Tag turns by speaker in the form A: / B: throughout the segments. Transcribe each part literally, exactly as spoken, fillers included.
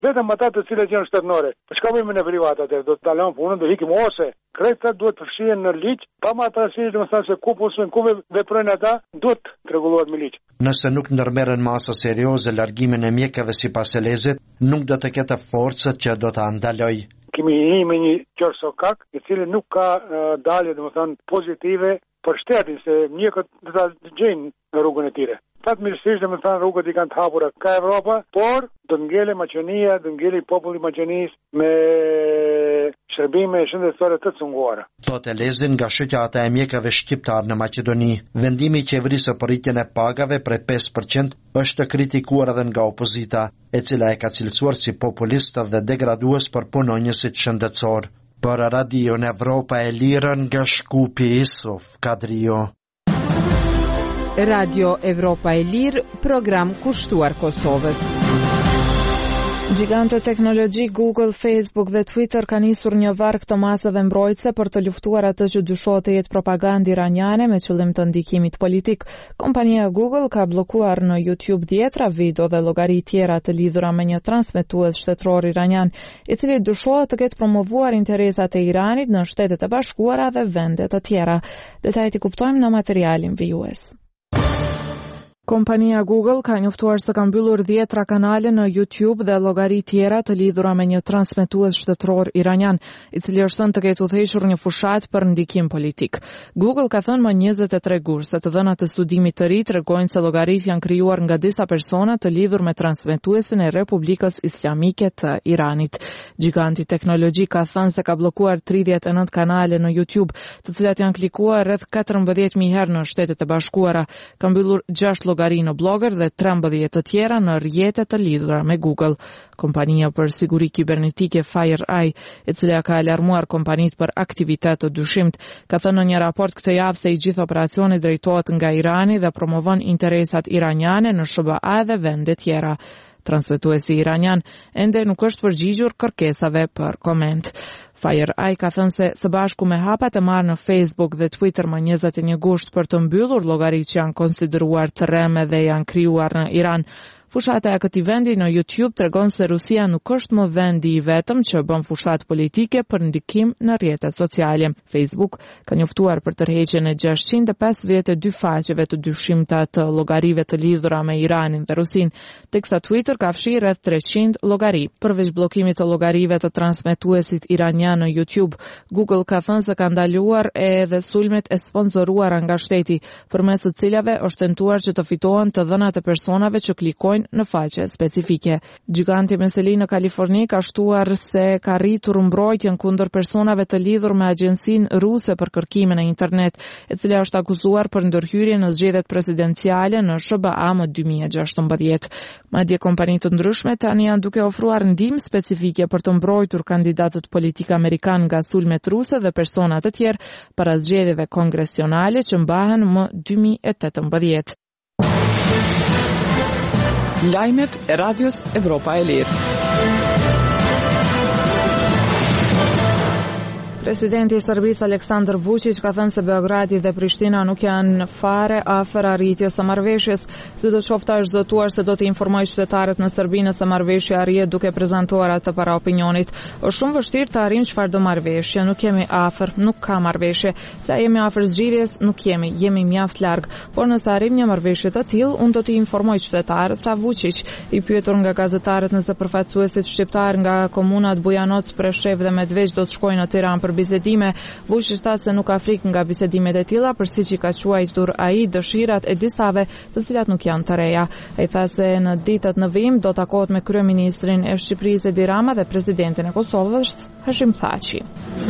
A: vetëm ata të cilët janë shtetënore. Për çka bëjmë në privat atë? Do të dalojmë punën, do ikim ose krejtë duhet të fshihen në ligj, pa më atraësi, domethënë se ku pushojnë, ku veprojnë ata, duhet të rregullohet me ligj.
B: Nëse nuk ndërmerren masa serioze largimin e mjekëve sipas Elezit, nuk do të ketë forcët që do ta ndalojë.
A: Kemi një me një qorsokak, i cili nuk ka uh, dalje, domethënë pozitive për shtetin, se mjekët do ta gjejnë në rrugën e tyre. Fatmirësisht, domethënë rrugët i kanë të hapura ka Evropa, por do ngele Maqedonia, do ngeli populli i Maqedonisë me shërbime shëndetësore të cunguara.
B: Thot Elezi nga shoqata e mjekëve shqiptar në Maqedoni, vendimi i qeverisë për rritjen e pagave prej pesë përqind është kritikuar edhe nga opozita, e cila e ka cilësuar si populist dhe degradues për punonjësit shëndetësor. Për Radio Evropa e Lirë nga Shkupi, Isuf Kadrio.
C: Radio Evropa e Lirë, program kushtuar Kosovës. Gjigante teknologji Google, Facebook dhe Twitter ka nisur një varg të masave mbrojtëse për të luftuar atë që dyshohet të jetë propagandë iraniane me qëllim të ndikimit politik. Kompania Google ka bllokuar në YouTube dhjetra video dhe llogari tjera të lidhura me një transmetues shtetëror iranian, i cili dyshohet të ketë promovuar interesat e Iranit në Shtetet e Bashkuara dhe vende të tjera. Detajet i kuptojmë në materialin vijues. Kompania Google ka njoftuar se ka mbyllur dhjetra kanale në YouTube dhe llogari tjera të lidhura me një transmetues shtetëror iranian, i cili është thënë të ketë udhëhequr një fushat për ndikim politik. Google ka thënë më njëzet e tre gusht se të dhënat të studimit të ri tregojnë se llogaritë janë krijuar nga disa persona të lidhur me transmetuesin e Republikës Islamike të Iranit. Giganti teknologji ka thënë se ka bllokuar tridhjetë e nëntë kanale në YouTube, të cilat janë klikuar rreth katërmbëdhjetë mijë herë në Shtetet e Bashkuara. Ka mbyllur gjashtë llogari në Blogger dhe trembëdhjetë të tjera në rrjete të lidhura me Google. Kompania për siguri kibernetike FireEye, e cila ka alarmuar kompanitë për aktivitet të dyshimt, ka thënë në një raport këtë javë se i gjithë operacioni drejtohet nga Irani dhe promovon interesat iraniane në S B A dhe vende tjera. Transmetuesi iranian ende nuk është përgjigjur kërkesave për koment. FireEye ka thënë se së bashku me hapat e marrë në Facebook dhe Twitter më njëzet e një gusht për të mbyllur llogaritë që janë konsideruar të rreme dhe janë krijuar në Iran. Fushata e këtij vendi në YouTube tregon se Rusia nuk është më vendi i vetëm që bën fushat politike për ndikim në rrjetet sociale. Facebook ka njoftuar për tërheqjen e gjashtëqind e pesëdhjetë e dy faqeve të dyshimta të llogarive të lidhura me Iranin dhe Rusin, teksa Twitter ka fshirë rreth treqind llogari. Përveç bllokimit të llogarive të transmetuesit iranian në YouTube, Google ka thënë se ka ndaluar edhe sulmet e sponsoruara nga shteti, përmes të cilave është tentuar që të fitohen të dhënat e personave që klikojnë në faqe specifike. Giganti meseli në Kaliforni ka shtuar se ka rritur mbrojtjen kundër personave të lidhur me agjencinë ruse për kërkimin në internet, e cila është akuzuar për ndërhyrje në zgjedhjet presidenciale në S B A më dy mijë e gjashtëmbëdhjetë. Madje kompani të ndryshme tani janë duke ofruar ndihmë specifike për të mbrojtur kandidatët politik amerikan nga sulmet ruse dhe persona të tjerë para zgjedhjeve kongresionale që mbahen më dy mijë e tetëmbëdhjetë.
D: Lajmet e Radios Evropa e Lirë.
C: Presidenti i Serbisë Aleksandar Vučić ka thënë se Beogradi dhe Prishtina nuk janë fare afër arritjes së marrëveshjes. Sidoqoftë është zotuar se do të informojë qytetarët në Serbi nëse marrëveshja arrihet duke prezantuar atë para opinionit. Është shumë vështirë të arrijmë çfarë do marrëveshje, nuk jemi afër, nuk ka marrëveshje. Sa jemi afër zgjidhjes, nuk jemi, jemi mjaft larg. Por nëse arrijmë një marrëveshje të tillë, unë do të informoj qytetarët, tha Vučić. I pyetur nga gazetarët nëse përfaqësuesit shqiptar nga komunat Bujanoc, Preshev dhe Medveç do të shkojnë në Tiranë për bisedime, Vučić tha se nuk ka frikë nga bisedimet e tilla, përsi që ka quajtur ai dëshirat e disave, të cilat nuk janë të reja. Ai tha se në ditët në vijim do takohet me kryeministrin e Shqipërisë Edi Rama dhe presidentin e Kosovës Hashim Thaçi.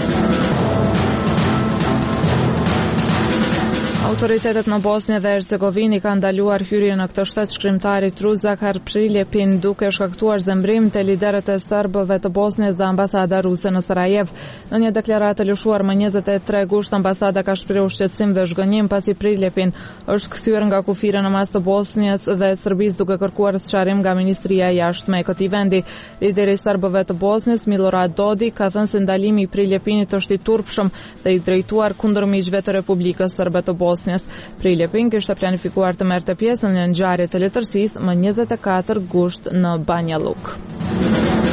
C: Autoritetet në Bosnjë dhe Hercegovinë kanë ndaluar hyrjen në këtë shtet shkrimtarit rus Zahar Prilepin, duke shkaktuar zemrim te liderët e serbëve të Bosnjës dhe ambasada ruse në Sarajev. Në një deklaratë lëshuar më njëzet e tre gusht, ambasada ka shprehur shqetësim dhe zhgënjim pasi Prilepin është kthyer nga kufira në mas të Bosnjës dhe Serbisë duke kërkuar sqarim nga Ministria e Jashtme e këtij vendi. Lideri i serbëve të Bosnjës Milorad Dodi ka thënë se ndalimi i Prilepinit është i turpshëm dhe i drejtuar kundër miqve të Republikës Serbe të Bosnjës. Prilepin kishte planifikuar të merrte pjesë në një ngjarje të letërsisë më njëzet e katër gusht në Banja Luk.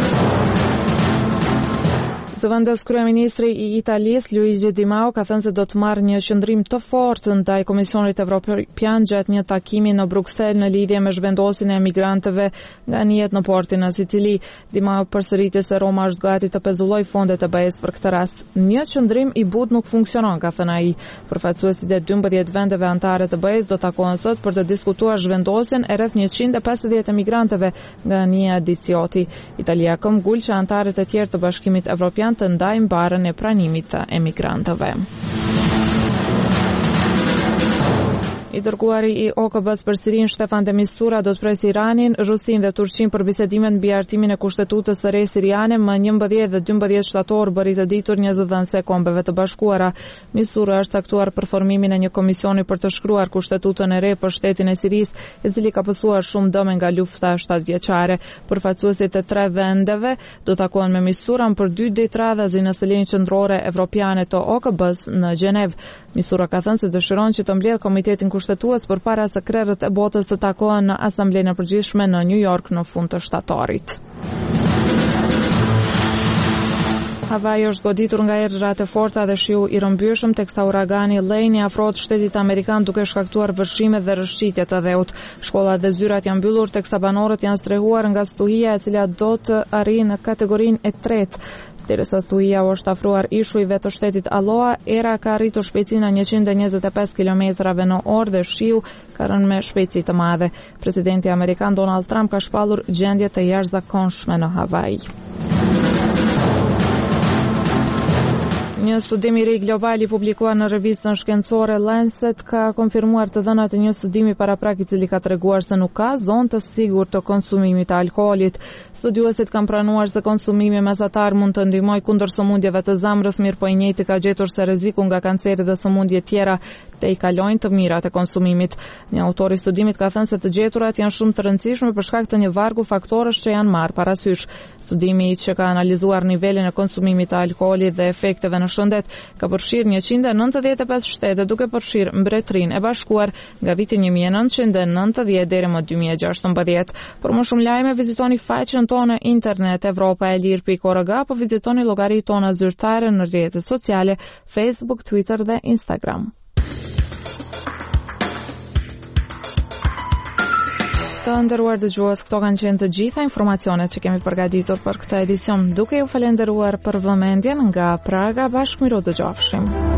C: Zëvendës kryeministri i Italisë Luigi Di Maio ka thënë se do të marrë një qëndrim të fortë ndaj Komisionit Evropian gjatë një takimi në Bruksel në lidhje me zhvendosjen e emigrantëve nga njët në portin në Sicili. Di Maio përsëriti se Roma është gati të pezullojë fondet e B E S për këtë rast. Një qëndrim i butë nuk funksionon, ka thënë ai. Përfaqësuesit e dymbëdhjetë vendeve anëtare të B E S do takohen sot për të diskutuar zhvendosjen e rreth njëqind e pesëdhjetë emigrantëve nga Nia Dicioti. Italia këmbgul që anëtarët e tjerë të Bashkimit Evropian të ndajnë barën e pranimit të emigrantëve. I dërguari i O K B-s për Sirinë Stefan de Mistura do të presë Iranin, Rusinë dhe Turqinë për bisedimet mbi hartimin e Kushtetutës së re siriane më njëmbëdhjetë dhe dymbëdhjetë shtator, bëri të ditur një zëdhënëse e Kombeve të Bashkuara. Mistura është caktuar për formimin e një komisioni për të shkruar Kushtetutën e re për shtetin e Sirisë, i cili ka pasur shumë dëme nga lufta shtatëvjeçare. Përfaqësuesit e tre vendeve do takohen me Misturën për dy ditë radhazi në selin qendrore evropiane të O K B-s në Gjenevë. Mistura ka thënë se dëshiron që të mbledhë komitetin kushtetues përpara se krerët e botës të takohen në Asamblenë e Përgjithshme në New York në fund të shtatorit. Hawaii është goditur nga erërat e forta dhe shiu i rrëmbyeshëm, teksa uragani Lane i afrohet shtetit amerikan duke shkaktuar vështrime dhe rrëshqitje të dheut. Shkollat dhe zyrat janë mbyllur, teksa banorët janë strehuar nga stuhia e cila do të arrijë në kategorinë e tretë. Derisa stuhia u është afruar ishujve të shtetit Aloha, era ka arritur shpejtësinë në njëqind e njëzet e pesë kilometrave në orë dhe shiu ka rënë me shpejtësi të madhe. Presidenti amerikan Donald Trump ka shpallur gjendje të jashtëzakonshme në Hawaii. Një studim i ri global i publikuar në revistën shkencore Lancet ka konfirmuar të dhënat e një studimi paraprak i cili ka treguar se nuk ka zonë të sigurt të konsumimit të alkoolit. Studiuesit kanë pranuar se konsumimi mesatar mund të ndihmojë kundër sëmundjeve të zemrës, mirë po i njëjti ka gjetur se rreziku nga kanceri dhe sëmundje tjera te i kalojnë të mirat e konsumimit. Një autor i studimit ka thënë se të gjeturat janë shumë të rëndësishme për shkak të një vargu faktorësh që janë marrë parasysh. Studimi që ka analizuar nivelin e konsumimit të alkoolit dhe efekteve në shëndet ka përfshirë njëqind e nëntëdhjetë e pesë shtete, duke përfshirë Mbretërinë e Bashkuar nga viti një mijë e nëntëqind e nëntëdhjetë deri më dy mijë e gjashtëmbëdhjetë. Për më shumë lajme vizitoni faqen tonë internet europa e lir pikë org apo vizitoni llogaritë tona zyrtare në rrjetet sociale Facebook, Twitter dhe Instagram. Të nderuar dëgjues, këto kanë qenë të gjitha informacionet që kemi përgatitur për këtë edicion. Duke ju falendëruar për vëmendjen nga Praga, bashkë miru dëgjofshim.